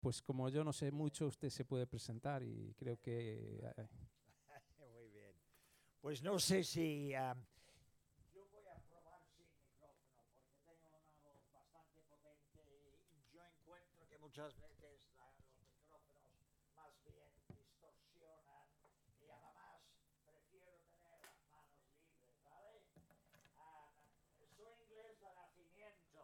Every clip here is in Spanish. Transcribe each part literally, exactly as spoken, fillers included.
pues como yo no sé mucho, usted se puede presentar y creo que... Eh, Muy bien. Pues no sé si... Um, yo voy a probar sin micrófono porque tengo una voz bastante potente y yo encuentro que muchas veces la, los micrófonos más bien distorsionan y además prefiero tener las manos libres, ¿vale? Uh, soy inglés de nacimiento,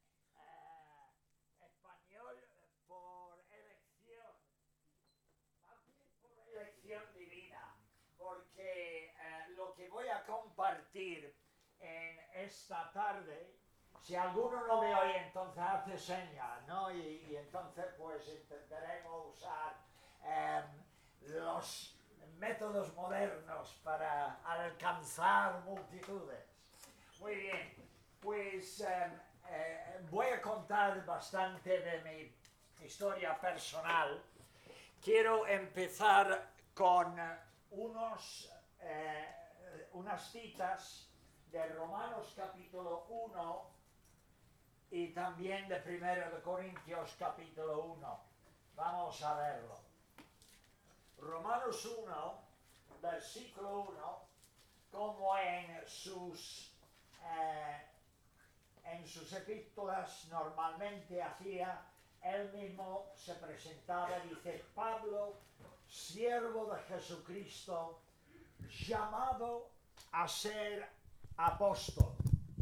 uh, español por elección, también por elección divina, porque eh, lo que voy a compartir en esta tarde, si alguno no me oye, entonces hace señas, ¿no? Y, y entonces pues intentaremos usar eh, los métodos modernos para alcanzar multitudes. Muy bien, pues eh, eh, voy a contar bastante de mi historia personal. Quiero empezar con unos, eh, unas citas de Romanos capítulo uno y también de Primero de Corintios capítulo uno. Vamos a verlo. Romanos uno, versículo uno, como en sus, eh, en sus epístolas normalmente hacía, él mismo se presentaba, dice: Pablo, siervo de Jesucristo, llamado a ser apóstol,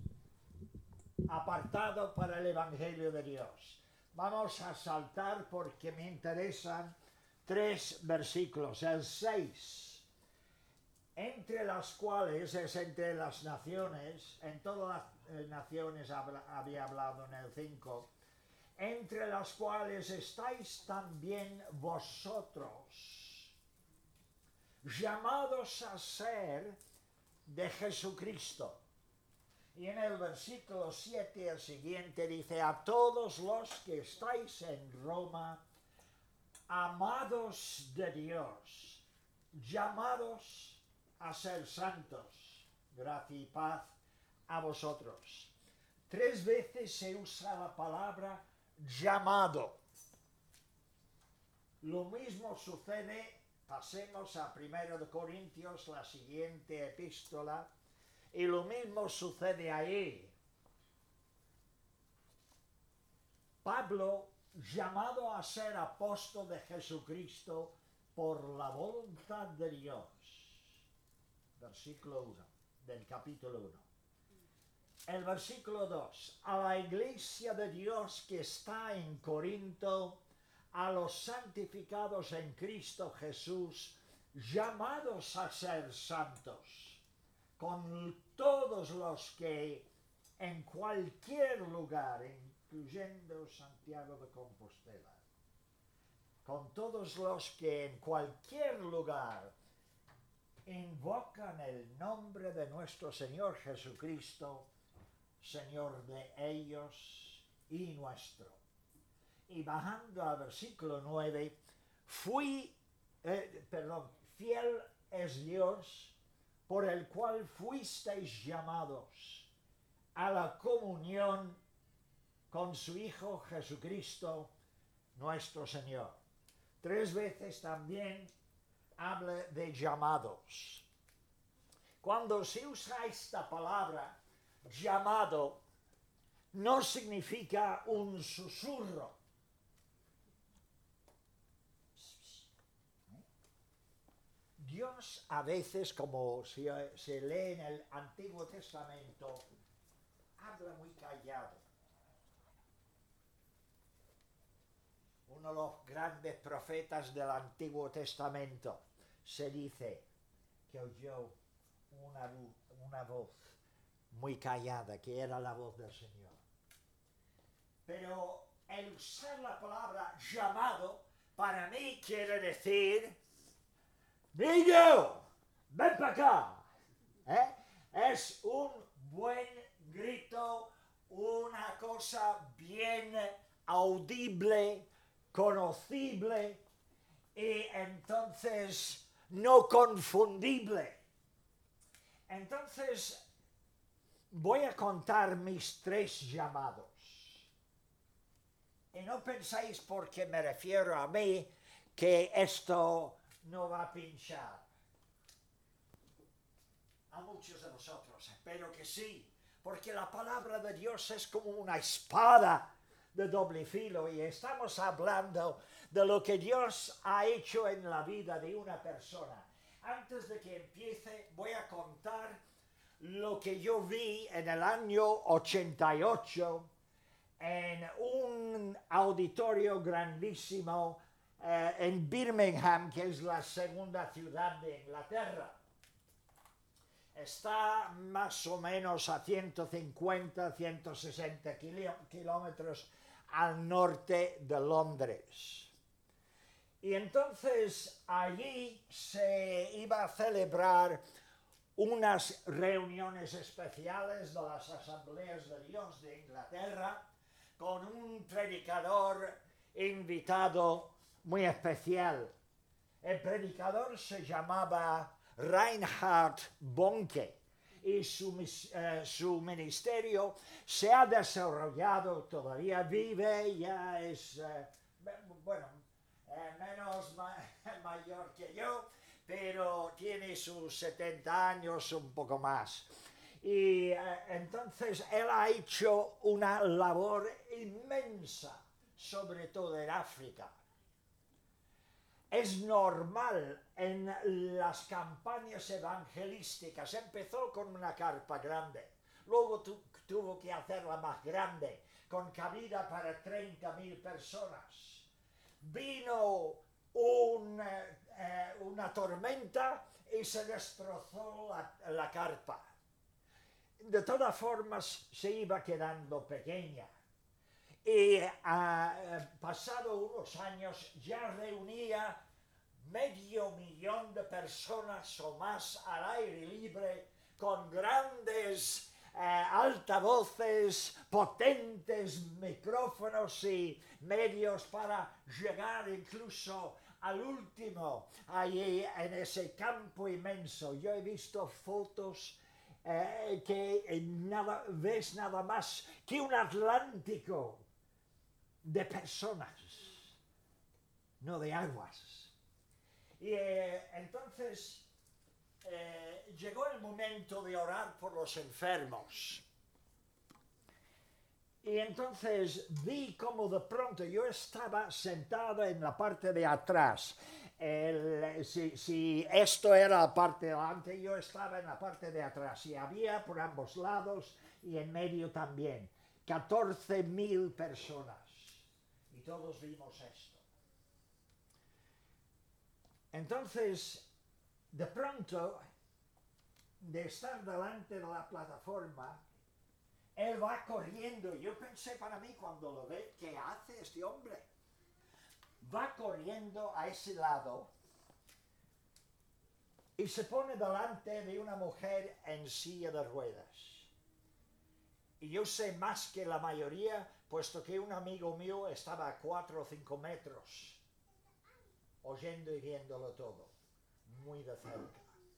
apartado para el Evangelio de Dios. Vamos a saltar porque me interesan tres versículos, el seis, entre las cuales es entre las naciones, en todas las naciones había hablado en el cinco, entre las cuales estáis también vosotros, llamados a ser de Jesucristo. Y en el versículo siete, el siguiente, dice: a todos los que estáis en Roma, amados de Dios, llamados a ser santos, gracia y paz a vosotros. Tres veces se usa la palabra llamado. Lo mismo sucede, pasemos a Primero de Corintios, la siguiente epístola, y lo mismo sucede ahí. Pablo, llamado a ser apóstol de Jesucristo por la voluntad de Dios. Versículo uno del capítulo uno. El versículo dos, a la iglesia de Dios que está en Corinto, a los santificados en Cristo Jesús, llamados a ser santos, con todos los que en cualquier lugar, incluyendo Santiago de Compostela, con todos los que en cualquier lugar invocan el nombre de nuestro Señor Jesucristo, Señor de ellos y nuestro. Y bajando al versículo nueve, fui, eh, perdón, fiel es Dios, por el cual fuisteis llamados a la comunión con su Hijo Jesucristo, nuestro Señor. Tres veces también habla de llamados. Cuando se usa esta palabra, llamado, no significa un susurro. Dios a veces, como se, se lee en el Antiguo Testamento, habla muy callado. Uno de los grandes profetas del Antiguo Testamento se dice que oyó una, una voz muy callada, que era la voz del Señor. Pero el usar la palabra llamado, para mí quiere decir: niño, ven para acá. ¿Eh? Es un buen grito, una cosa bien audible, conocible y entonces no confundible. Entonces voy a contar mis tres llamados. Y no pensáis porque me refiero a mí que esto no va a pinchar a muchos de vosotros, espero que sí, porque la palabra de Dios es como una espada de doble filo y estamos hablando de lo que Dios ha hecho en la vida de una persona. Antes de que empiece, voy a contar lo que yo vi en el año ochenta y ocho en un auditorio grandísimo eh, en Birmingham, que es la segunda ciudad de Inglaterra. Está más o menos a ciento cincuenta, ciento sesenta kilómetros al norte de Londres. Y entonces allí se iba a celebrar unas reuniones especiales de las Asambleas de Dios de Inglaterra con un predicador invitado muy especial. El predicador se llamaba Reinhard Bonnke y su, eh, su ministerio se ha desarrollado, todavía vive, ya es, eh, bueno, eh, menos ma mayor que yo, pero tiene sus setenta años, un poco más. Y eh, entonces él ha hecho una labor inmensa, sobre todo en África. Es normal en las campañas evangelísticas, empezó con una carpa grande, luego tu, tuvo que hacerla más grande, con cabida para treinta mil personas. Vino un, eh, una tormenta y se destrozó la, la carpa. De todas formas se iba quedando pequeña. Y uh, pasado unos años ya reunía medio millón de personas o más al aire libre con grandes uh, altavoces, potentes micrófonos y medios para llegar incluso al último allí en ese campo inmenso. Yo he visto fotos uh, que nada, ves nada más que un Atlántico de personas, no de aguas. Y eh, entonces eh, llegó el momento de orar por los enfermos. Y entonces vi como de pronto yo estaba sentado en la parte de atrás. El, si, si esto era la parte de delante, yo estaba en la parte de atrás. Y había por ambos lados y en medio también catorce mil personas. Y todos vimos esto. Entonces, de pronto, de estar delante de la plataforma, él va corriendo. Yo pensé para mí cuando lo ve, ¿qué hace este hombre? Va corriendo a ese lado y se pone delante de una mujer en silla de ruedas. Y yo sé más que la mayoría, puesto que un amigo mío estaba a cuatro o cinco metros, oyendo y viéndolo todo, muy de cerca.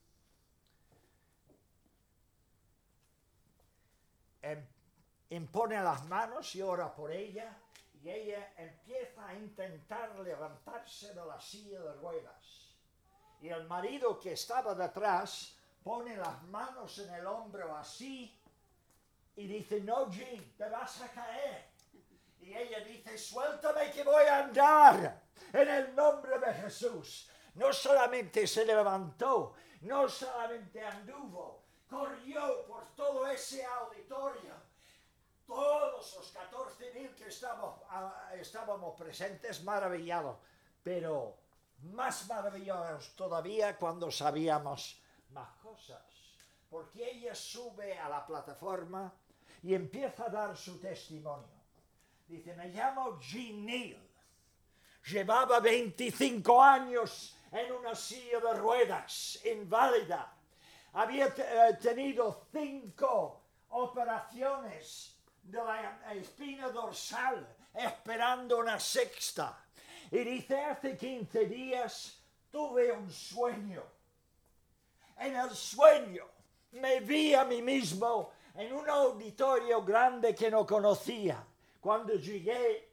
Em, impone las manos y ora por ella, y ella empieza a intentar levantarse de la silla de ruedas. Y el marido que estaba detrás pone las manos en el hombro así, y dice, no, Jean, te vas a caer. Y ella dice, suéltame que voy a andar en el nombre de Jesús. No solamente se levantó, no solamente anduvo, corrió por todo ese auditorio. Todos los catorce mil que estábamos, uh, estábamos presentes, maravillados. Pero más maravillados todavía cuando sabíamos más cosas. Porque ella sube a la plataforma y empieza a dar su testimonio. Dice, me llamo Jean Neal. Llevaba veinticinco años en una silla de ruedas, inválida. Había eh, tenido cinco operaciones de la espina dorsal, esperando una sexta. Y dice, hace quince días tuve un sueño. En el sueño me vi a mí mismo en un auditorio grande que no conocía. Cuando llegué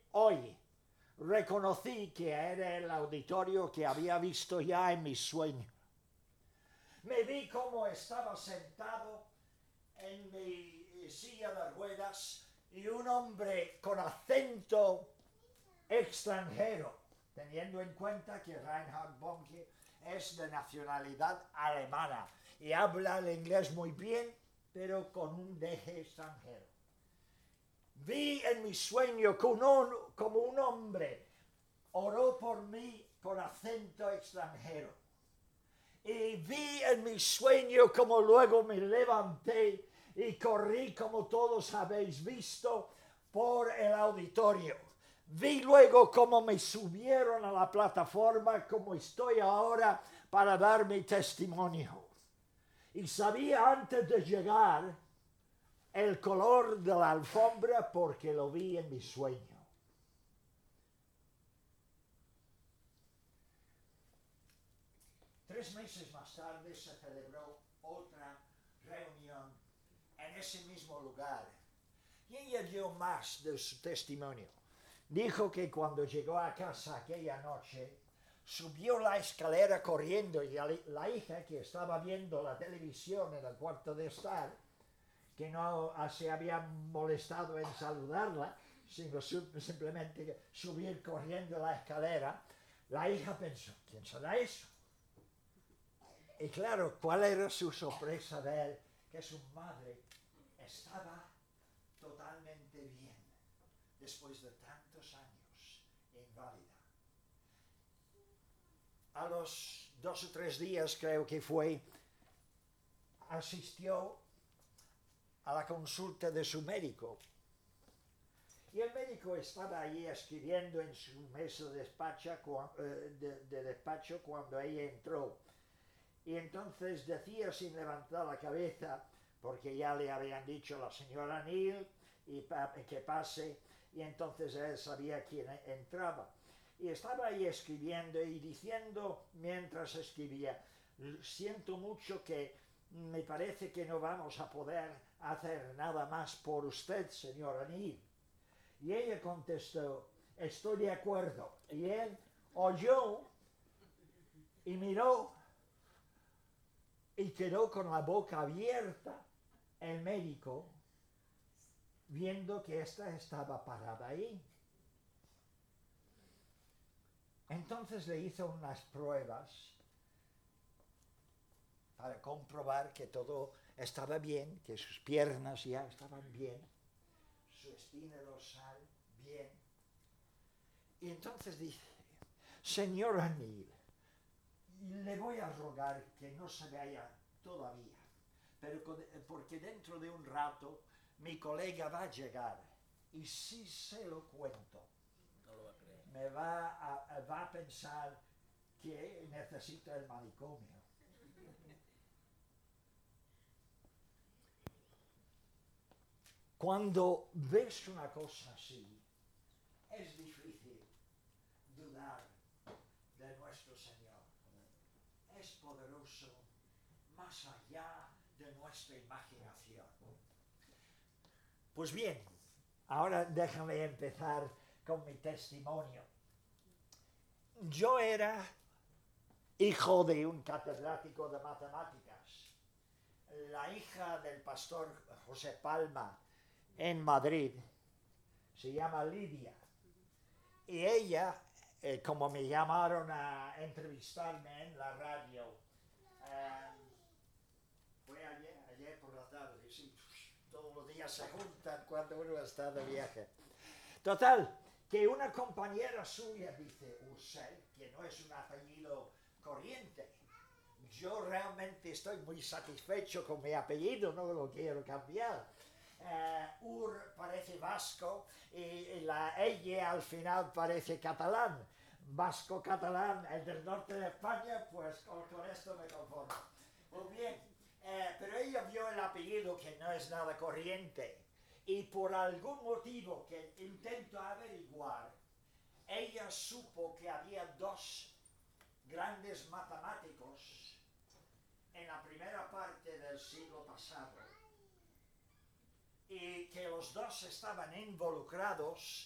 hoy reconocí que era el auditorio que había visto ya en mi sueño. Me vi como estaba sentado en mi silla de ruedas y un hombre con acento extranjero, teniendo en cuenta que Reinhard Bonnke es de nacionalidad alemana y habla el inglés muy bien, pero con un deje extranjero. Vi en mi sueño como un, como un hombre oró por mí con acento extranjero. Y vi en mi sueño como luego me levanté y corrí, como todos habéis visto, por el auditorio. Vi luego cómo me subieron a la plataforma como estoy ahora para dar mi testimonio. Y sabía antes de llegar el color de la alfombra porque lo vi en mi sueño. Tres meses más tarde se celebró otra reunión en ese mismo lugar. Y ella dio más de su testimonio. Dijo que cuando llegó a casa aquella noche, subió la escalera corriendo y la hija, que estaba viendo la televisión en el cuarto de estar, que no se había molestado en saludarla, sino simplemente subir corriendo la escalera, la hija pensó, ¿quién será eso? Y claro, ¿cuál era su sorpresa de él? Que su madre estaba totalmente bien, después de tantos años inválida. A los dos o tres días, creo que fue, asistió a la consulta de su médico. Y el médico estaba allí escribiendo en su mesa de despacho, de, de despacho cuando ella entró. Y entonces decía sin levantar la cabeza, porque ya le habían dicho la señora Neal y pa, que pase, y entonces él sabía quién entraba. Y estaba ahí escribiendo y diciendo mientras escribía, siento mucho que me parece que no vamos a poder hacer nada más por usted, señora Neal. Y ella contestó, estoy de acuerdo. Y él oyó y miró y quedó con la boca abierta el médico, viendo que ésta estaba parada ahí. Entonces le hizo unas pruebas para comprobar que todo estaba bien, que sus piernas ya estaban bien, su espina dorsal bien. Y entonces dice, señora Neal, le voy a rogar que no se vaya todavía, pero porque dentro de un rato mi colega va a llegar y si se lo cuento, No lo va a creer. me va a, va a pensar que necesita el manicomio. Cuando ves una cosa así, es difícil dudar de nuestro Señor. Es poderoso más allá de nuestra imaginación. Pues bien, ahora déjame empezar con mi testimonio. Yo era hijo de un catedrático de matemáticas. La hija del pastor José Palma en Madrid se llama Lidia. Y ella, eh, como me llamaron a entrevistarme en la radio, eh, fue ayer, ayer por la tarde, sí, todos los días se juntan cuando uno está de viaje. Total, que una compañera suya dice, Ursel, que no es un apellido corriente. Yo realmente estoy muy satisfecho con mi apellido, no lo quiero cambiar. Uh, Ur parece vasco y, y la ella al final parece catalán. Vasco-catalán, el del norte de España, pues con, con esto me conformo. Muy bien, uh, pero ella vio el apellido que no es nada corriente y por algún motivo que intento averiguar, ella supo que había dos grandes matemáticos en la primera parte del siglo pasado y que los dos estaban involucrados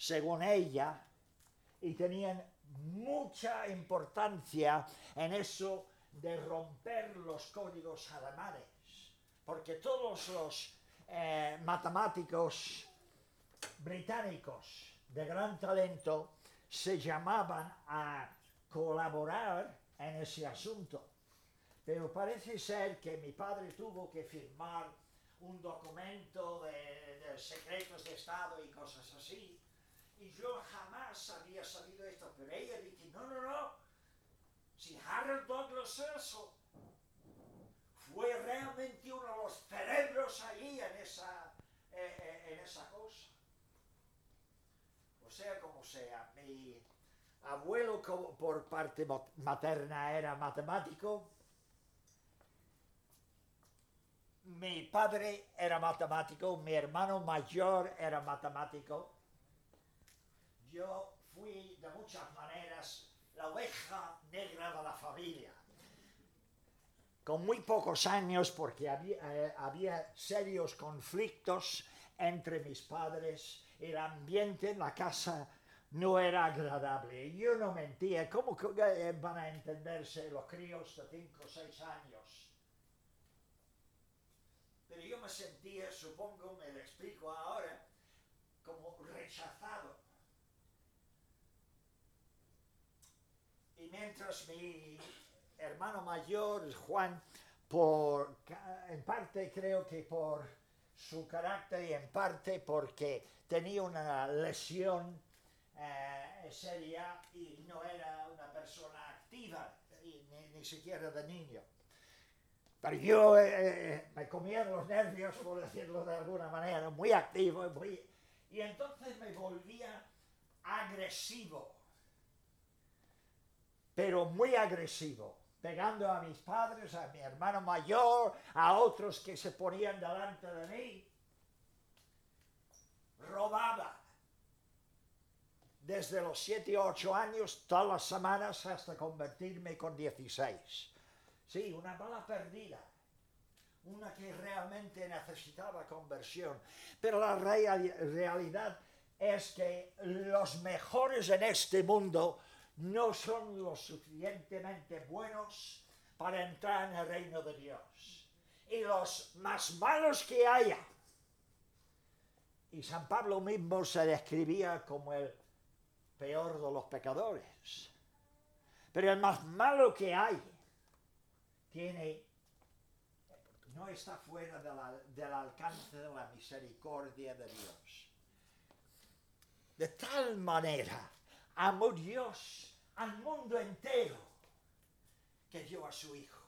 según ella, y tenían mucha importancia en eso de romper los códigos alemanes, porque todos los eh, matemáticos británicos de gran talento se llamaban a colaborar en ese asunto. Pero parece ser que mi padre tuvo que firmar un documento de, de secretos de Estado y cosas así. Y yo jamás había sabido esto, pero ella dice, no, no, no. Si Harold Douglas Cecil fue realmente uno de los cerebros allí en esa, eh, en esa cosa. O sea como sea, mi abuelo por parte materna era matemático. Mi padre era matemático, mi hermano mayor era matemático. Yo fui de muchas maneras la oveja negra de la familia. Con muy pocos años, porque había, eh, había serios conflictos entre mis padres, el ambiente en la casa no era agradable. Yo no mentía. ¿Cómo van a entenderse los críos de cinco o seis años? Pero yo me sentía, supongo, me lo explico ahora, como rechazado. Y mientras mi hermano mayor, Juan, por, en parte creo que por su carácter y en parte porque tenía una lesión eh, seria y no era una persona activa, y ni, ni siquiera de niño. Pero yo eh, me comía los nervios, por decirlo de alguna manera, muy activo. Muy, y entonces me volvía agresivo, pero muy agresivo, pegando a mis padres, a mi hermano mayor, a otros que se ponían delante de mí. Robaba. Desde los siete o ocho años, todas las semanas, hasta convertirme con dieciséis. Sí, una bala perdida, una que realmente necesitaba conversión. Pero la real, realidad es que los mejores en este mundo no son lo suficientemente buenos para entrar en el reino de Dios. Y los más malos que haya. Y San Pablo mismo se describía como el peor de los pecadores. Pero el más malo que hay tiene, no está fuera de la, del alcance de la misericordia de Dios. De tal manera amó Dios al mundo entero que dio a su Hijo,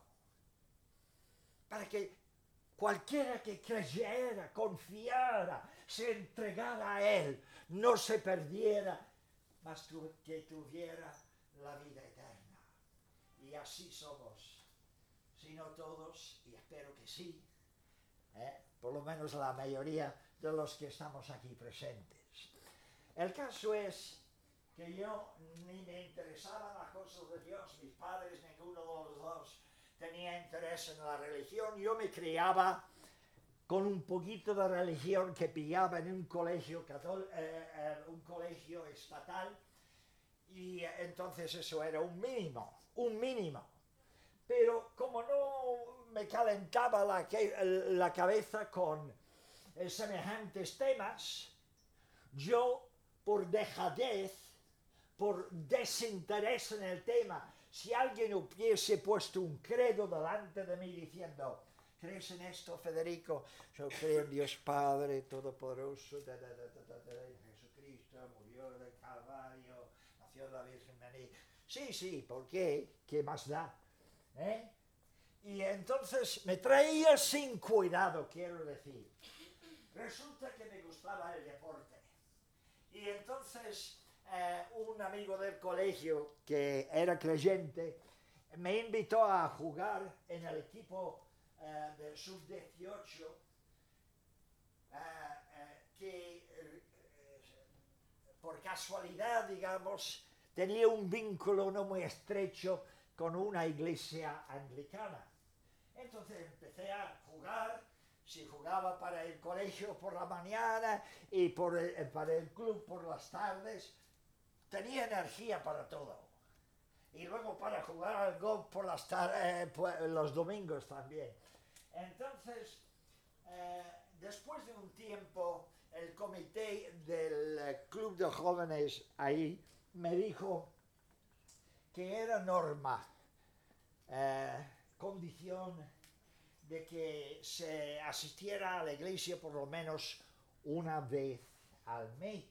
para que cualquiera que creyera, confiara, se entregara a Él, no se perdiera, mas que tuviera la vida eterna. Y así somos. Si no todos, y espero que sí, ¿eh? Por lo menos la mayoría de los que estamos aquí presentes. El caso es que yo ni me interesaban las cosas de Dios, mis padres, ninguno de los dos tenía interés en la religión. Yo me criaba con un poquito de religión que pillaba en un colegio, catol- eh, eh, un colegio estatal, y eh, entonces eso era un mínimo, un mínimo. Pero como no me calentaba la, la cabeza con eh, semejantes temas, yo por dejadez, por desinterés en el tema, si alguien hubiese puesto un credo delante de mí diciendo, ¿crees en esto, Federico? Yo creo en Dios Padre Todopoderoso, da, da, da, da, da, da, Jesucristo murió del Calvario, nació la Virgen María. Sí, sí, ¿por qué? ¿Qué más da? ¿Eh? Y entonces me traía sin cuidado, quiero decir. Resulta que me gustaba el deporte. Y entonces eh, un amigo del colegio que era creyente me invitó a jugar en el equipo eh, de sub dieciocho eh, eh, que eh, por casualidad, digamos, tenía un vínculo no muy estrecho con una iglesia anglicana. Entonces empecé a jugar si jugaba para el colegio por la mañana y por el, para el club por las tardes, tenía energía para todo. Y luego para jugar al golf por las eh, pues, los domingos también. Entonces, eh, después de un tiempo, el comité del eh, club de jóvenes ahí me dijo que era norma, eh, condición de que se asistiera a la iglesia por lo menos una vez al mes.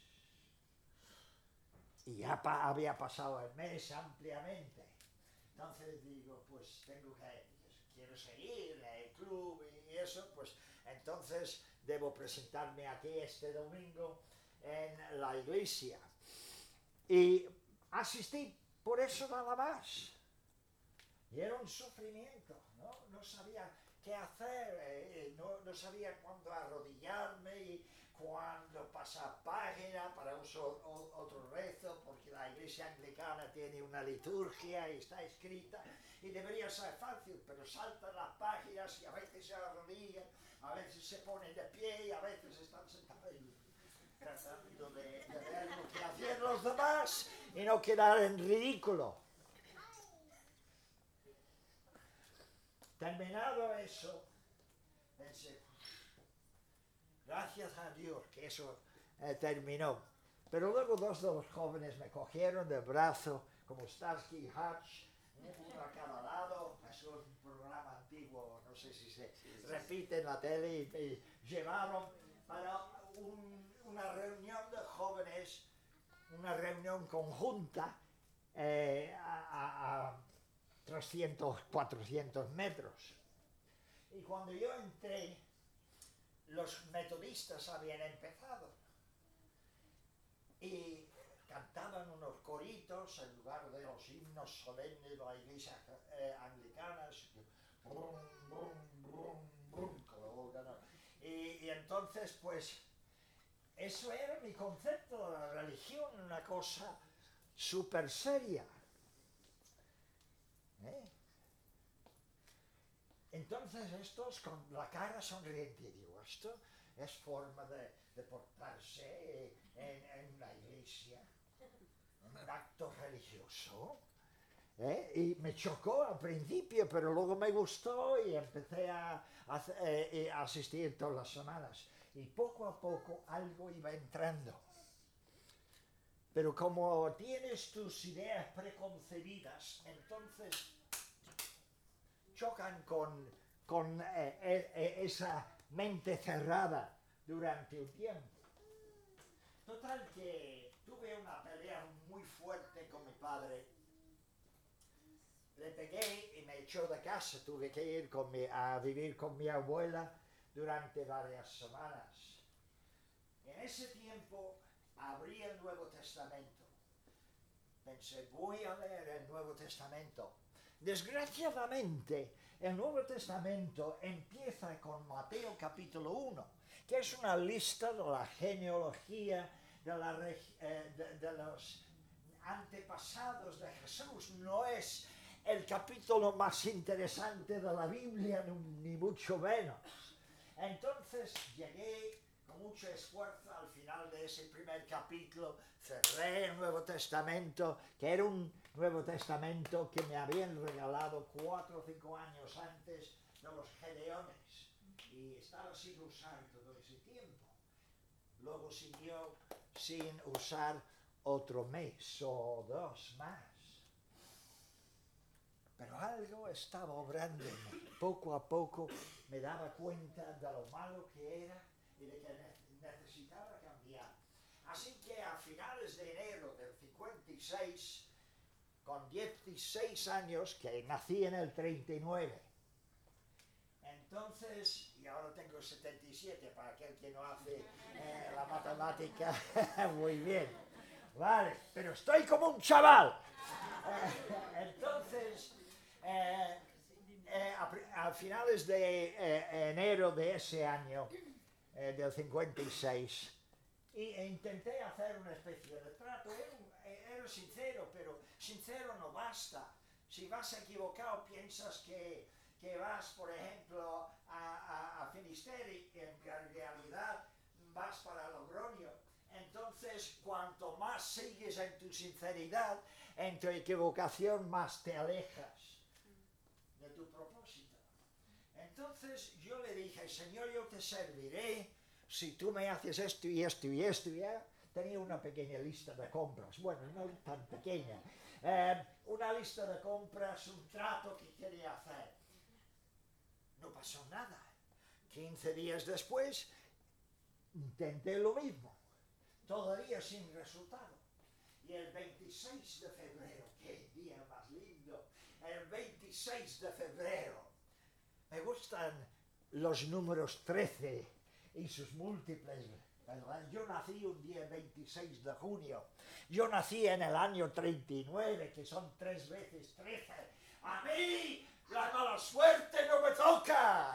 Y ya pa había pasado el mes ampliamente. Entonces digo, pues tengo que, quiero seguir el club y eso, pues entonces debo presentarme aquí este domingo en la iglesia. Y asistí por eso nada más. Y era un sufrimiento, ¿no? No sabía qué hacer, eh, no, no sabía cuándo arrodillarme y cuándo pasar página para uso, o, otro rezo, porque la iglesia anglicana tiene una liturgia y está escrita, y debería ser fácil, pero saltan las páginas y a veces se arrodillan, a veces se ponen de pie y a veces están sentados tratando de, de ver lo que hacían los demás y no quedar en ridículo. Terminado eso, pensé, gracias a Dios que eso eh, terminó. Pero luego dos de los jóvenes me cogieron del brazo, como Starsky y Hutch, uno a cada lado. Eso es un programa antiguo, no sé si se repite en la tele, y me llevaron para un, una reunión de jóvenes, una reunión conjunta eh, a, a, a trescientos, cuatrocientos metros. Y cuando yo entré, los metodistas habían empezado y cantaban unos coritos en lugar de los himnos solemnes de la iglesia eh, anglicana. Brum, brum, brum, brum, y, y entonces, pues, eso era mi concepto de la religión, una cosa súper seria. ¿Eh? Entonces estos con la cara sonriente, digo, esto es forma de, de portarse en, en una iglesia, en un acto religioso. ¿Eh? Y me chocó al principio, pero luego me gustó y empecé a, a, eh, a asistir todas las semanas. Y poco a poco algo iba entrando. Pero como tienes tus ideas preconcebidas, entonces chocan con, con eh, eh, esa mente cerrada durante un tiempo. Total que tuve una pelea muy fuerte con mi padre. Le pegué y me echó de casa. Tuve que ir con mi, a vivir con mi abuela durante varias semanas. En ese tiempo abrí el Nuevo Testamento. Pensé, voy a leer el Nuevo Testamento. Desgraciadamente, el Nuevo Testamento empieza con Mateo capítulo uno, que es una lista de la genealogía de, la, eh, de, de los antepasados de Jesús. No es el capítulo más interesante de la Biblia, ni mucho menos. Entonces llegué con mucho esfuerzo al final de ese primer capítulo, cerré el Nuevo Testamento, que era un Nuevo Testamento que me habían regalado cuatro o cinco años antes de los Gedeones, y estaba sin usar todo ese tiempo. Luego siguió sin usar otro mes o dos más. Pero algo estaba obrando en mí. Poco a poco me daba cuenta de lo malo que era y de que necesitaba cambiar. Así que a finales de enero del cincuenta y seis, con dieciséis años, que nací en el treinta y nueve, entonces, y ahora tengo setenta y siete, para aquel que no hace eh, la matemática muy bien, vale, pero estoy como un chaval. Eh, entonces, eh, eh, a, a finales de eh, enero de ese año, eh, del cincuenta y seis, y, e intenté hacer una especie de trato. Era, era sincero, pero sincero no basta. Si vas equivocado, piensas que, que vas, por ejemplo, a, a, a Finisterre, en realidad vas para Logroño. Entonces, cuanto más sigues en tu sinceridad, en tu equivocación, más te alejas de tu propósito. Entonces yo le dije, Señor, yo te serviré si tú me haces esto y esto y esto. Y ya tenía una pequeña lista de compras, bueno, no tan pequeña, eh, una lista de compras, un trato que quería hacer. No pasó nada. quince días después, intenté lo mismo, todavía sin resultado. Y el veintiséis de febrero, qué día más lindo, el veintiséis de febrero, me gustan los números trece y sus múltiples, ¿verdad? Yo nací un día veintiséis de junio, yo nací en el año treinta y nueve, que son tres veces trece. ¡A mí la mala suerte no me toca!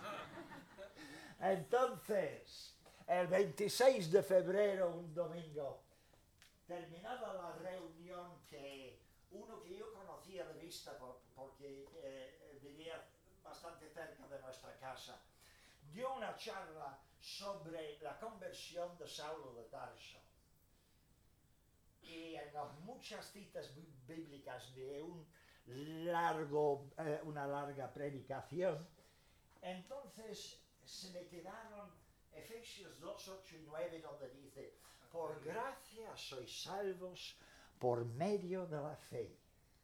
Entonces, el veintiséis de febrero, un domingo, terminada la reunión, que uno que yo conocía de vista por, porque eh, vivía bastante cerca de nuestra casa, dio una charla sobre la conversión de Saulo de Tarso. Y en las muchas citas bíblicas de un largo, eh, una larga predicación, entonces se me quedaron Efesios dos, ocho y nueve, donde dice: por gracia sois salvos por medio de la fe,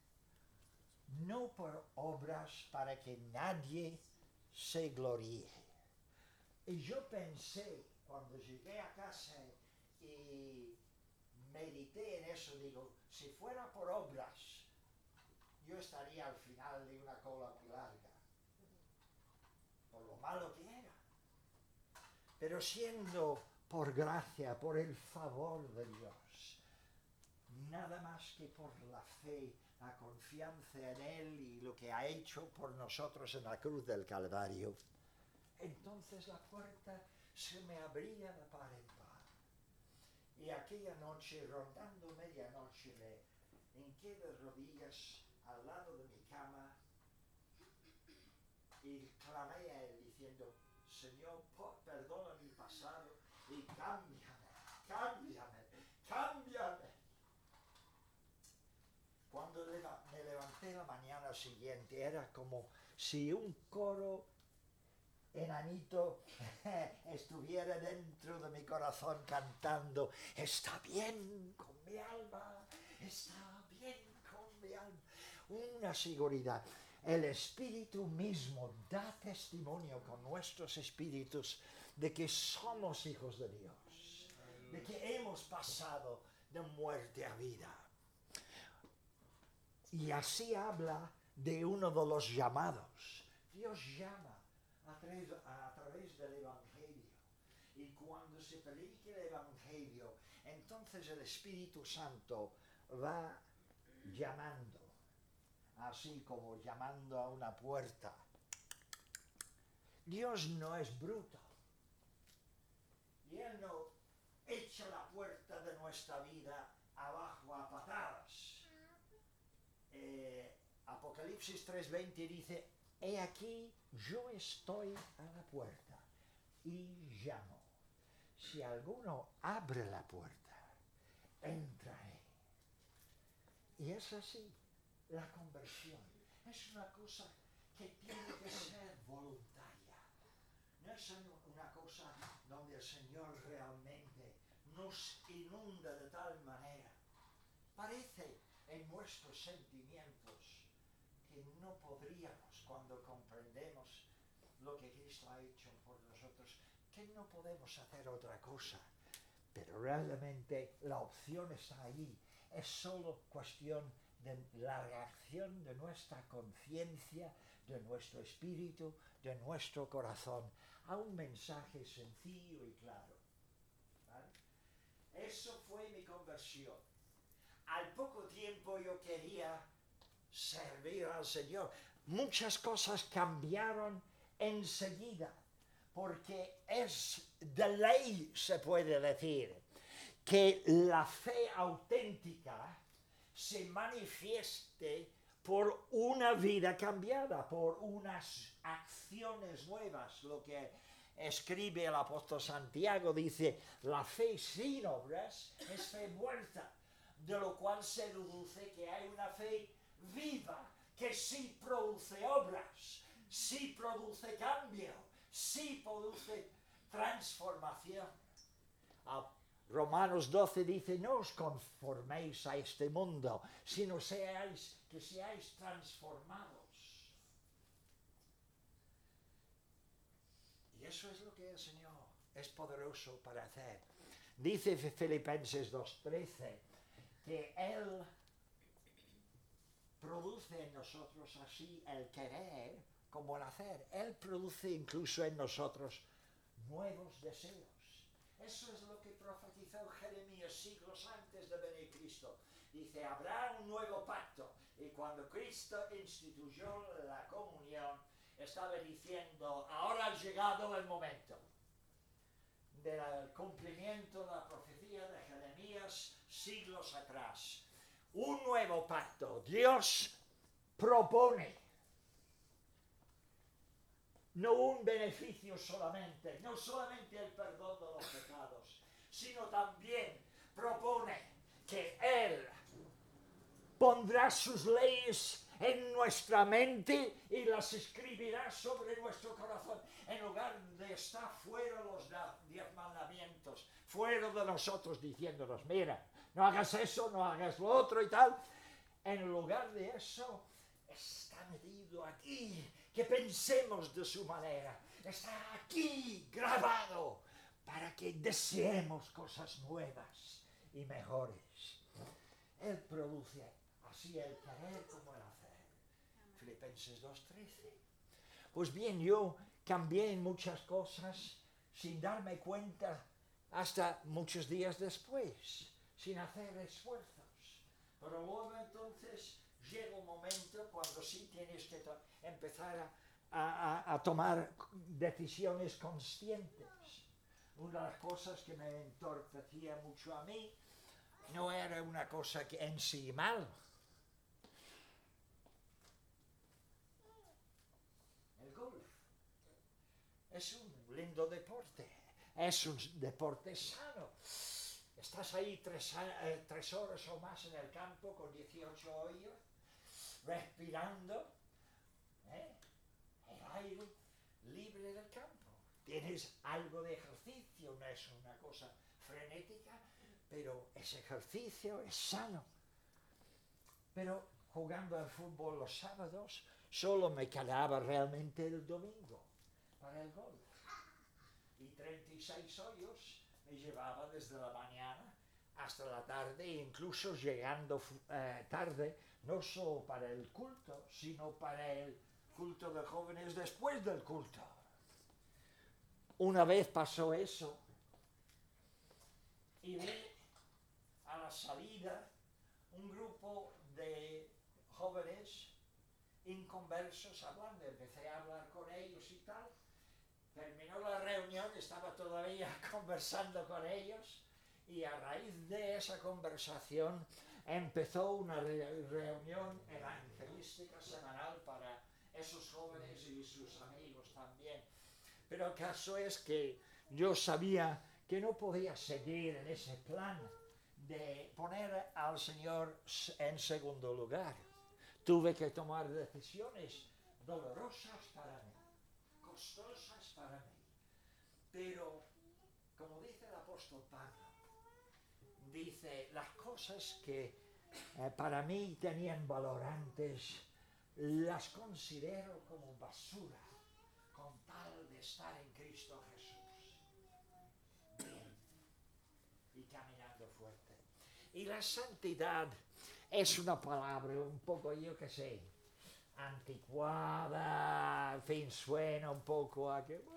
no por obras, para que nadie se gloríe. Y yo pensé, cuando llegué a casa y medité en eso, digo, si fuera por obras, yo estaría al final de una cola muy larga, por lo malo que era. Pero siendo por gracia, por el favor de Dios, nada más que por la fe, la confianza en Él y lo que ha hecho por nosotros en la cruz del Calvario, entonces la puerta se me abría de par en par. Y aquella noche, rondando medianoche, me hinqué de rodillas al lado de mi cama y clamé a Él diciendo: Señor, perdona mi pasado y cámbiame, cámbiame, cámbiame. Cuando me levanté la mañana siguiente, era como si un coro enanito estuviera dentro de mi corazón cantando: está bien con mi alma, está bien con mi alma. Una seguridad. El Espíritu mismo da testimonio con nuestros espíritus de que somos hijos de Dios, de que hemos pasado de muerte a vida. Y así habla de uno de los llamados. Dios llama a través, a través del Evangelio. Y cuando se predique el Evangelio, entonces el Espíritu Santo va llamando, así como llamando a una puerta. Dios no es bruto. Y Él no echa la puerta de nuestra vida abajo a patadas. Eh, Apocalipsis tres veinte dice: he aquí, yo estoy a la puerta y llamo. Si alguno abre la puerta, entraré. Y es así. La conversión es una cosa que tiene que ser voluntaria. No es una cosa donde el Señor realmente nos inunda de tal manera. Parece en nuestros sentimientos que no podríamos, cuando comprendemos lo que Cristo ha hecho por nosotros, que no podemos hacer otra cosa. Pero realmente la opción está allí. Es solo cuestión de la reacción de nuestra conciencia, de nuestro espíritu, de nuestro corazón, a un mensaje sencillo y claro. ¿Vale? Eso fue mi conversión. Al poco tiempo yo quería servir al Señor. Muchas cosas cambiaron enseguida, porque es de ley, se puede decir, que la fe auténtica se manifieste por una vida cambiada, por unas acciones nuevas. Lo que escribe el apóstol Santiago dice, la fe sin obras es fe muerta, de lo cual se deduce que hay una fe viva, que sí produce obras, sí produce cambio, sí produce transformación. A Romanos doce dice, no os conforméis a este mundo, sino seáis, que seáis transformados. Y eso es lo que el Señor es poderoso para hacer. Dice Filipenses dos trece que Él produce en nosotros así el querer como el hacer. Él produce incluso en nosotros nuevos deseos. Eso es lo que profetizó Jeremías siglos antes de venir Cristo. Dice, habrá un nuevo pacto. Y cuando Cristo instituyó la comunión, estaba diciendo, ahora ha llegado el momento del cumplimiento de la profecía de Jeremías siglos atrás. Un nuevo pacto. Dios propone no un beneficio solamente, no solamente el perdón de los pecados, sino también propone que Él pondrá sus leyes en nuestra mente y las escribirá sobre nuestro corazón. En lugar de estar fuera los diez mandamientos, fuera de nosotros diciéndonos, mira, no hagas eso, no hagas lo otro y tal. En lugar de eso, está metido aquí, que pensemos de su manera. Está aquí grabado para que deseemos cosas nuevas y mejores. Él produce así el querer como el hacer. Filipenses dos trece. Pues bien, yo cambié en muchas cosas sin darme cuenta hasta muchos días después, sin hacer esfuerzos. Pero luego entonces llega un momento cuando sí tienes que to- empezar a, a, a tomar decisiones conscientes. Una de las cosas que me entorpecía mucho a mí no era una cosa que en sí mal. El golf es un lindo deporte, es un deporte sano. Estás ahí tres, eh, tres horas o más en el campo con dieciocho hoyos, respirando, ¿eh? el aire libre del campo. Tienes algo de ejercicio, no es una cosa frenética, pero es ejercicio, es sano. Pero jugando al fútbol los sábados, solo me quedaba realmente el domingo para el golf. Y treinta y seis hoyos me llevaba desde la mañana hasta la tarde, incluso llegando eh, tarde, no solo para el culto, sino para el culto de jóvenes después del culto. Una vez pasó eso y vi a la salida un grupo de jóvenes inconversos hablando. Empecé a hablar con ellos y tal. Terminó la reunión, estaba todavía conversando con ellos y a raíz de esa conversación empezó una re- reunión evangelística semanal para esos jóvenes y sus amigos también. Pero el caso es que yo sabía que no podía seguir en ese plan de poner al Señor en segundo lugar. Tuve que tomar decisiones dolorosas para mí, costosas para mí. Pero, como dice el apóstol Pablo, dice, las cosas que eh, para mí tenían valor antes, las considero como basura, con tal de estar en Cristo Jesús. Bien, y caminando fuerte. Y la santidad es una palabra un poco, yo qué sé, anticuada, en fin, suena un poco a que...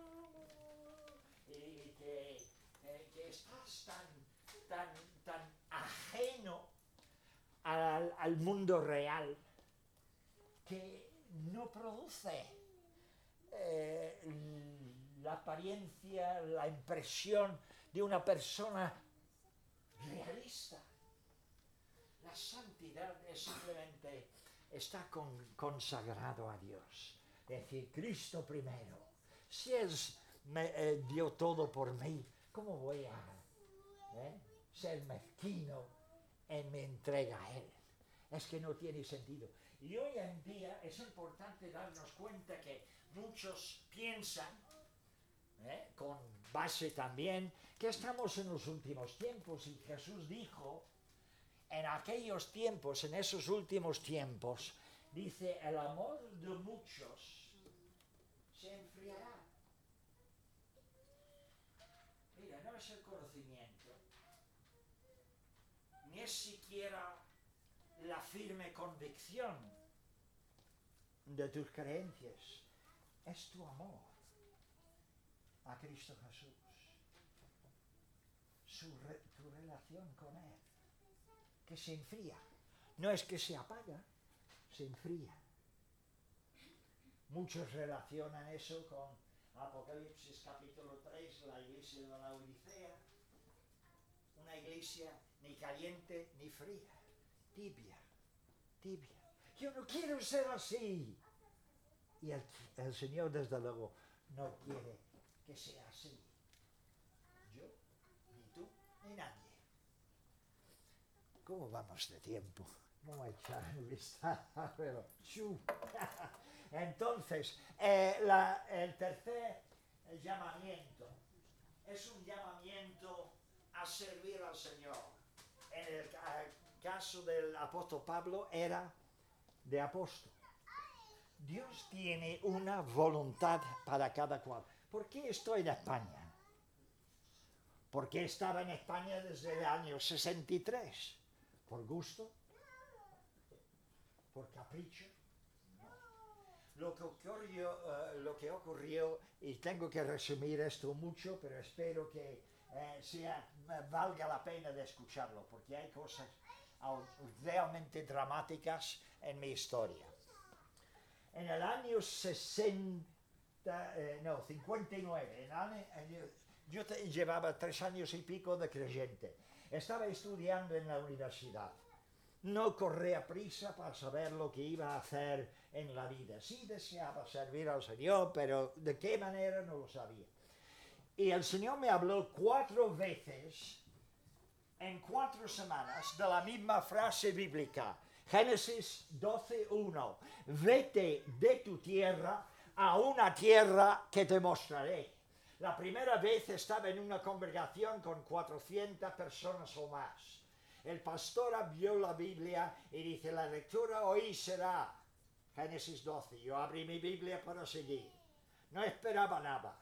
y que, eh, que estás tan, tan, tan ajeno al, al mundo real que no produce eh, la apariencia, la impresión de una persona realista. La santidad es simplemente está con, consagrado a Dios. Es decir, Cristo primero. Si Él me eh, dio todo por mí, ¿cómo voy a eh, ser mezquino en mi entrega a Él? Es que no tiene sentido. Y hoy en día es importante darnos cuenta que muchos piensan, eh, con base también, que estamos en los últimos tiempos, y Jesús dijo, en aquellos tiempos, en esos últimos tiempos, dice, el amor de muchos se enfriará. Mira, no es el conocimiento, ni es siquiera la firme convicción de tus creencias, es tu amor a Cristo Jesús, su re, tu relación con Él, que se enfría. No es que se apaga, se enfría. Muchos relacionan eso con Apocalipsis capítulo tres, la iglesia de la Odisea, una iglesia ni caliente ni fría, tibia, tibia. Yo no quiero ser así. Y el, el Señor, desde luego, no quiere que sea así. Yo, ni tú, ni nadie. ¿Cómo vamos de tiempo? Vamos a echar un vistazo, pero ¡chu! Entonces, eh, la, el tercer el llamamiento es un llamamiento a servir al Señor. En el, el caso del apóstol Pablo era de apóstol. Dios tiene una voluntad para cada cual. ¿Por qué estoy en España? ¿Por qué estaba en España desde el año sesenta y tres? ¿Por gusto? ¿Por capricho? No. Lo que ocurrió, uh, lo que ocurrió, y tengo que resumir esto mucho, pero espero que eh, sea, valga la pena de escucharlo, porque hay cosas realmente dramáticas en mi historia. En el año sesenta, eh, no, cincuenta y nueve, en año, yo te, llevaba tres años y pico de creyente. Estaba estudiando en la universidad. No corría prisa para saber lo que iba a hacer en la vida. Sí deseaba servir al Señor, pero de qué manera no lo sabía. Y el Señor me habló cuatro veces, en cuatro semanas, de la misma frase bíblica. Génesis doce uno. Vete de tu tierra a una tierra que te mostraré. La primera vez estaba en una congregación con cuatrocientas personas o más. El pastor abrió la Biblia y dice, la lectura hoy será Génesis doce. Yo abrí mi Biblia para seguir. No esperaba nada.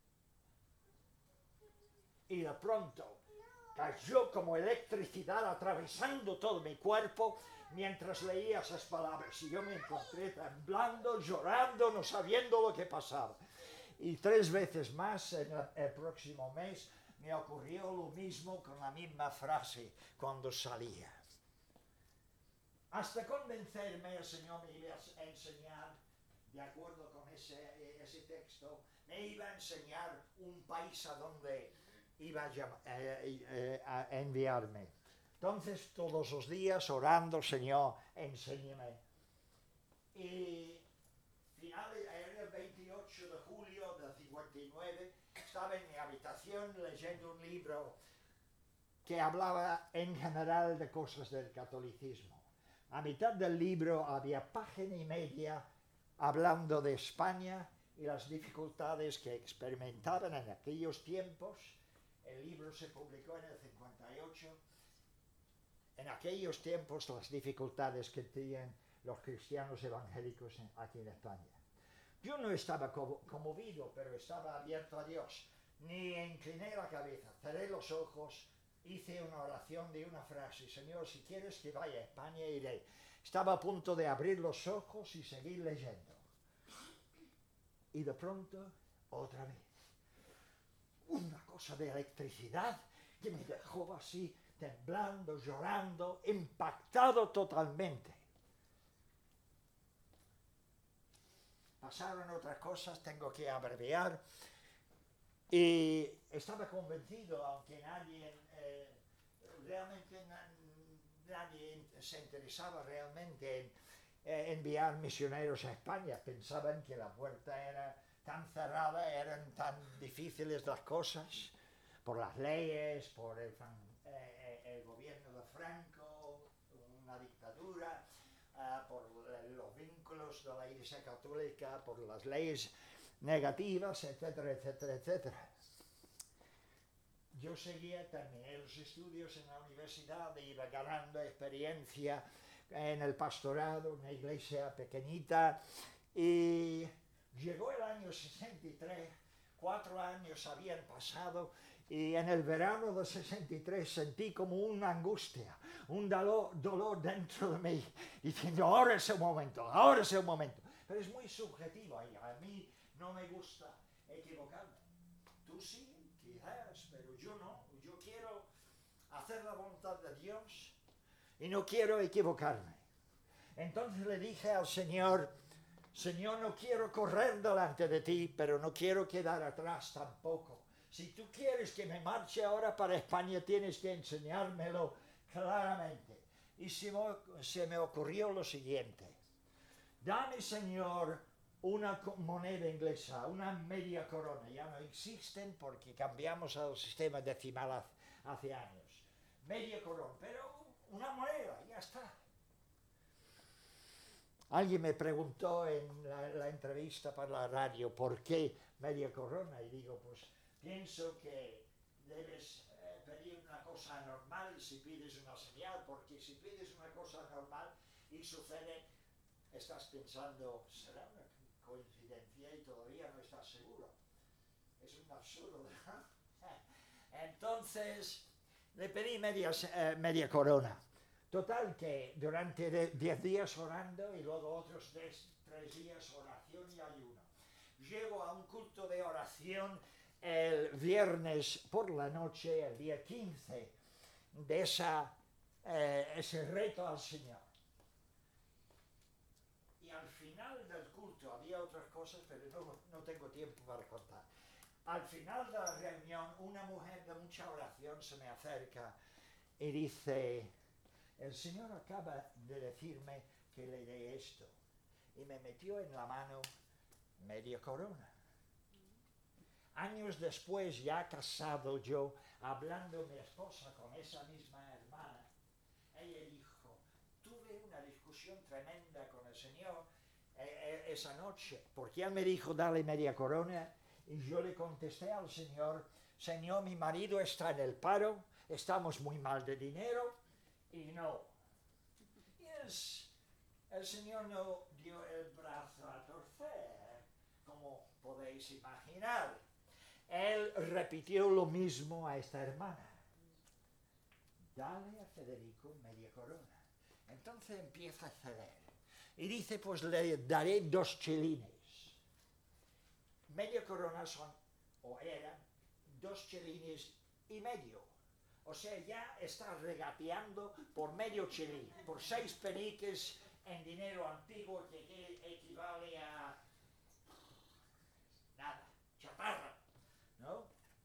Y de pronto cayó como electricidad atravesando todo mi cuerpo mientras leía esas palabras. Y yo me encontré temblando, llorando, no sabiendo lo que pasaba. Y tres veces más en el próximo mes me ocurrió lo mismo con la misma frase cuando salía. Hasta convencerme, el Señor me iba a enseñar, de acuerdo con ese, ese texto, me iba a enseñar un país a donde iba a, llamar, eh, eh, a enviarme. Entonces, todos los días orando, Señor, enséñame. Y finales, era el veintiocho de julio del cincuenta y nueve, estaba en mi habitación leyendo un libro que hablaba en general de cosas del catolicismo. A mitad del libro había página y media hablando de España y las dificultades que experimentaban en aquellos tiempos. El libro se publicó en el cincuenta y ocho. En aquellos tiempos las dificultades que tenían los cristianos evangélicos aquí en España. Yo no estaba conmovido, pero estaba abierto a Dios. Ni incliné la cabeza, cerré los ojos, hice una oración de una frase: Señor, si quieres que vaya a España, iré. Estaba a punto de abrir los ojos y seguir leyendo. Y de pronto, otra vez, una cosa de electricidad que me dejó así, temblando, llorando, impactado totalmente. Pasaron otras cosas, tengo que abreviar. Y estaba convencido, aunque nadie, eh, realmente na, nadie se interesaba realmente en, eh, enviar misioneros a España. Pensaban que la puerta era tan cerrada, eran tan difíciles las cosas, por las leyes, por el, eh, el gobierno de Franco, una dictadura, uh, por los vínculos de la Iglesia Católica, por las leyes negativas, etcétera, etcétera, etcétera. Yo seguía, terminé los estudios en la universidad, iba ganando experiencia en el pastorado, una iglesia pequeñita, y llegó el año sesenta y tres, cuatro años habían pasado, y en el verano del sesenta y tres sentí como una angustia, un dolor, dolor dentro de mí, diciendo, ahora es el momento, ahora es el momento. Pero es muy subjetivo, y a mí no me gusta equivocarme. Tú sí, quizás, pero yo no. Yo quiero hacer la voluntad de Dios y no quiero equivocarme. Entonces le dije al Señor, Señor, no quiero correr delante de ti, pero no quiero quedar atrás tampoco. Si tú quieres que me marche ahora para España, tienes que enseñármelo claramente. Y se me, se me ocurrió lo siguiente. Dame, Señor, una moneda inglesa, una media corona. Ya no existen porque cambiamos al sistema decimal hace años. Media corona, pero una moneda, ya está. Alguien me preguntó en la, la entrevista para la radio por qué media corona, y digo, pues pienso que debes eh, pedir una cosa normal si pides una señal, porque si pides una cosa normal y sucede, estás pensando, será una coincidencia y todavía no estás seguro. Es un absurdo, ¿verdad? Entonces le pedí media, eh, media corona. Total que durante diez días orando y luego otros tres, tres días oración y ayuno. Llego a un culto de oración el viernes por la noche, el día quince, de esa, eh, ese reto al Señor. Y al final del culto, había otras cosas, pero no, no tengo tiempo para contar. Al final de la reunión, una mujer de mucha oración se me acerca y dice, el Señor acaba de decirme que le dé esto. Y me metió en la mano media corona. Años después, ya casado yo, hablando mi esposa con esa misma hermana, ella dijo, tuve una discusión tremenda con el Señor eh, eh, esa noche, porque él me dijo, dale media corona, y yo le contesté al Señor, Señor, mi marido está en el paro, estamos muy mal de dinero, y no. Y es, el Señor no dio el brazo a torcer, como podéis imaginar. Él repitió lo mismo a esta hermana. Dale a Federico media corona. Entonces empieza a ceder. Y dice, pues le daré dos chelines. Media corona son, o eran, dos chelines y medio. O sea, ya está regateando por medio chelín, por seis peniques en dinero antiguo que equivale a nada, chatarra, ¿no?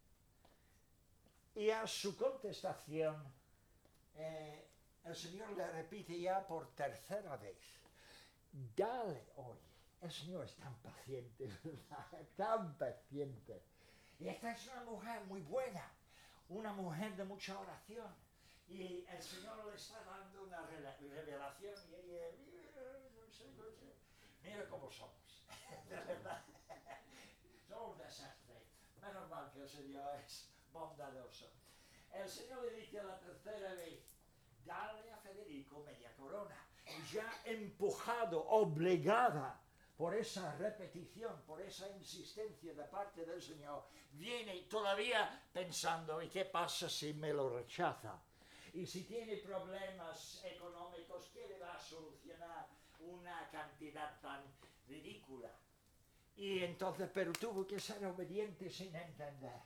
Y a su contestación, eh, el Señor le repite ya por tercera vez, dale hoy. El Señor es tan paciente, ¿verdad? Tan paciente. Y esta es una mujer muy buena, una mujer de mucha oración. Y el Señor le está dando una revelación y ella, no sé, no sé. Mira cómo somos, de verdad. Somos desastres. Menos mal que el Señor es bondadoso. El Señor le dice a la tercera vez, dale a Federico media corona. Y ya empujado, obligada por esa repetición, por esa insistencia de parte del Señor, viene todavía pensando, ¿y qué pasa si me lo rechaza? Y si tiene problemas económicos, ¿qué le va a solucionar una cantidad tan ridícula? Y entonces, pero tuvo que ser obediente sin entender.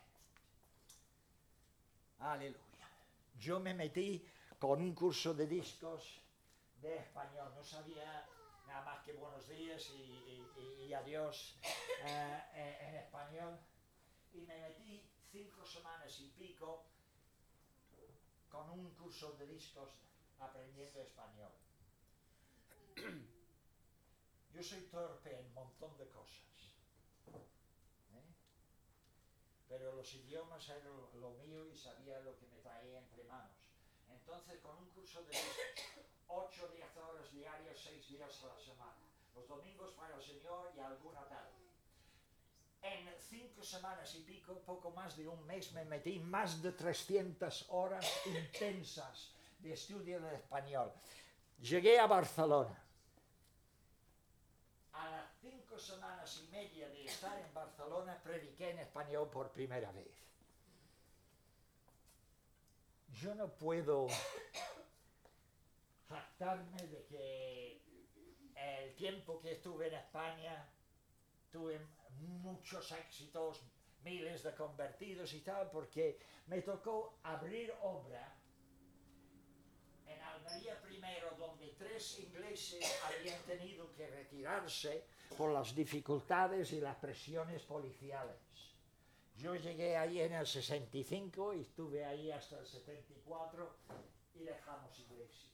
Aleluya. Yo me metí con un curso de discos de español, no sabía nada más que buenos días y, y, y adiós eh, eh, en español, y me metí cinco semanas y pico con un curso de discos aprendiendo español. soy torpe en un montón de cosas. ¿Eh? Pero los idiomas eran lo, lo mío y sabía lo que me traía entre manos. Entonces, con un curso de ocho o diez horas diarias, seis días a la semana, los domingos para el Señor y alguna tarde. En cinco semanas y pico, poco más de un mes, me metí más de trescientas horas intensas de estudio de español. Llegué a Barcelona. A las cinco semanas y media de estar en Barcelona, prediqué en español por primera vez. Yo no puedo jactarme de que el tiempo que estuve en España tuve muchos éxitos, miles de convertidos y tal, porque me tocó abrir obra en Almería primero, donde tres ingleses habían tenido que retirarse por las dificultades y las presiones policiales. Yo llegué ahí en el sesenta y cinco y estuve ahí hasta el setenta y cuatro y dejamos iglesia.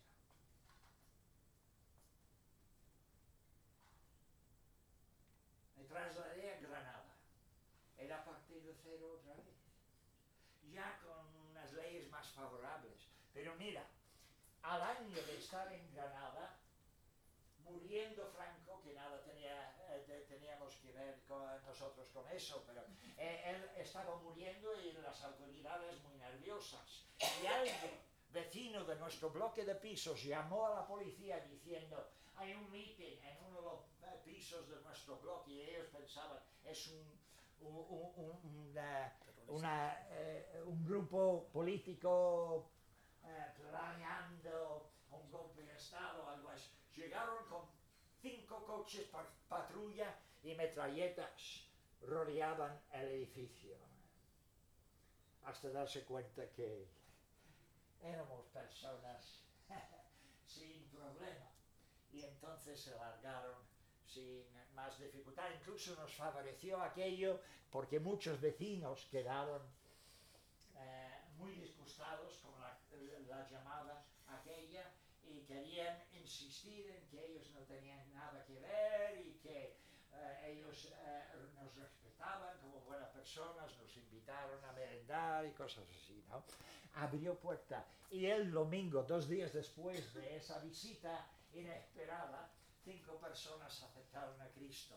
Me trasladé a Granada. Era partir de cero otra vez. Ya con unas leyes más favorables. Pero mira, al año de estar en Granada, muriendo Franco, que nada tenía, eh, teníamos que ver con nosotros con eso, pero eh, él estaba muriendo y las autoridades muy nerviosas. Y alguien, vecino de nuestro bloque de pisos, llamó a la policía diciendo: hay un meeting en uno de los eh, pisos de nuestro bloque, y ellos pensaban, es un, un, un, una, una, eh, un grupo político eh, planeando un golpe de Estado o algo así. Llegaron con cinco coches pa patrulla y metralletas, rodeaban el edificio, hasta darse cuenta que éramos personas sin problema. Y entonces se largaron sin más dificultad. Incluso nos favoreció aquello porque muchos vecinos quedaron eh, muy disgustados con la, la llamada aquella, y querían insistir en que ellos no tenían nada que ver y que eh, ellos eh, nos respetaban como buenas personas, nos invitaron a merendar y cosas así, ¿no? Abrió puerta, y el domingo, dos días después de esa visita inesperada, cinco personas aceptaron a Cristo.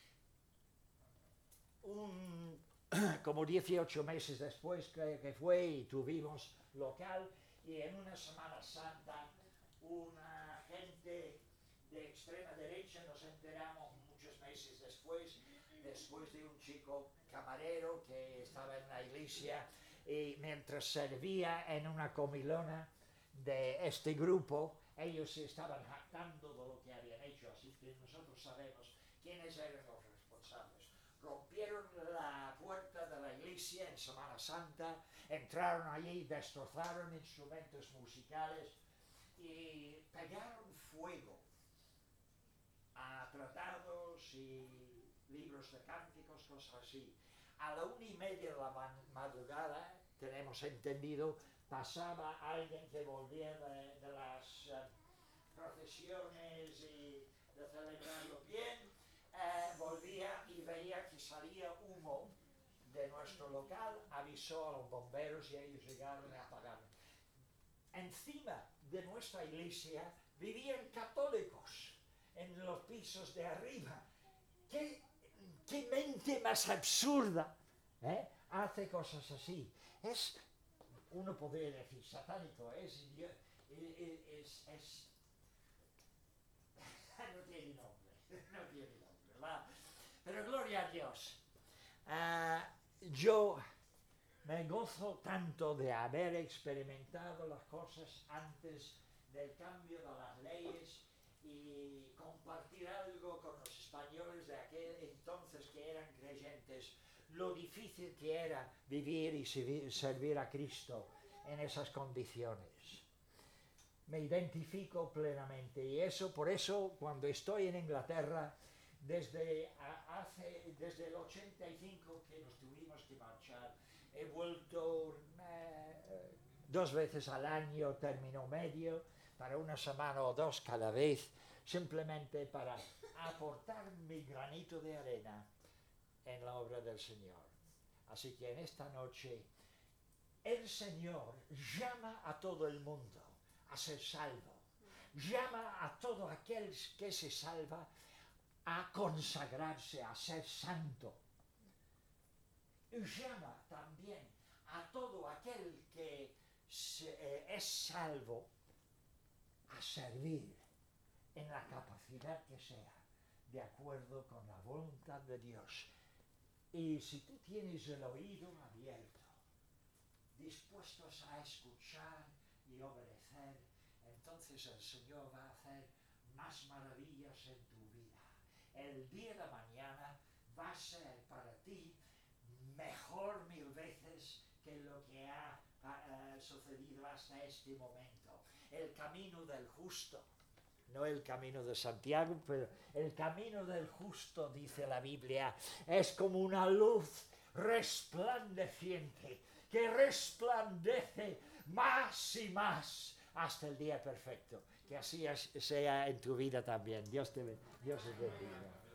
Un, como dieciocho meses después que, que fue, y tuvimos local, y en una Semana Santa una gente de extrema derecha, nos enteramos muchos meses después, después de un chico camarero que estaba en la iglesia, y mientras servía en una comilona de este grupo, ellos se estaban jactando de lo que habían hecho, así que nosotros sabemos quiénes eran los responsables. Rompieron la puerta de la iglesia en Semana Santa, entraron allí, destrozaron instrumentos musicales y pegaron fuego a tratados y libros de cánticos, cosas así. A la una y media de la madrugada, tenemos entendido, pasaba alguien que volvía de, de las uh, procesiones y de celebrarlo bien, eh, volvía y veía que salía humo de nuestro local, avisó a los bomberos y ellos llegaron a apagarlo. Encima de nuestra iglesia vivían católicos en los pisos de arriba. ¿Qué, qué mente más absurda, ¿eh? Hace cosas así? Es, uno podría decir satánico, es, es, es, es no tiene nombre, no tiene nombre, ¿verdad? Pero gloria a Dios. Uh, yo me gozo tanto de haber experimentado las cosas antes del cambio de las leyes y compartir algo con los españoles de aquel entonces que eran creyentes, lo difícil que era vivir y servir a Cristo en esas condiciones. Me identifico plenamente, y eso, por eso, cuando estoy en Inglaterra, desde, hace, desde el ochenta y cinco que nos tuvimos que marchar, he vuelto eh, dos veces al año, término medio, para una semana o dos cada vez, simplemente para aportar mi granito de arena en la obra del Señor. Así que en esta noche el Señor llama a todo el mundo a ser salvo. Llama a todo aquel que se salva a consagrarse, a ser santo. Y llama también a todo aquel que se, eh, es salvo a servir en la capacidad que sea, de acuerdo con la voluntad de Dios. Y si tú tienes el oído abierto, dispuestos a escuchar y obedecer, entonces el Señor va a hacer más maravillas en tu vida. El día de mañana va a ser para ti mejor mil veces que lo que ha, ha, ha sucedido hasta este momento. El camino del justo, no el camino de Santiago, pero el camino del justo, dice la Biblia, es como una luz resplandeciente, que resplandece más y más hasta el día perfecto. Que así sea en tu vida también. Dios te, Dios te bendiga.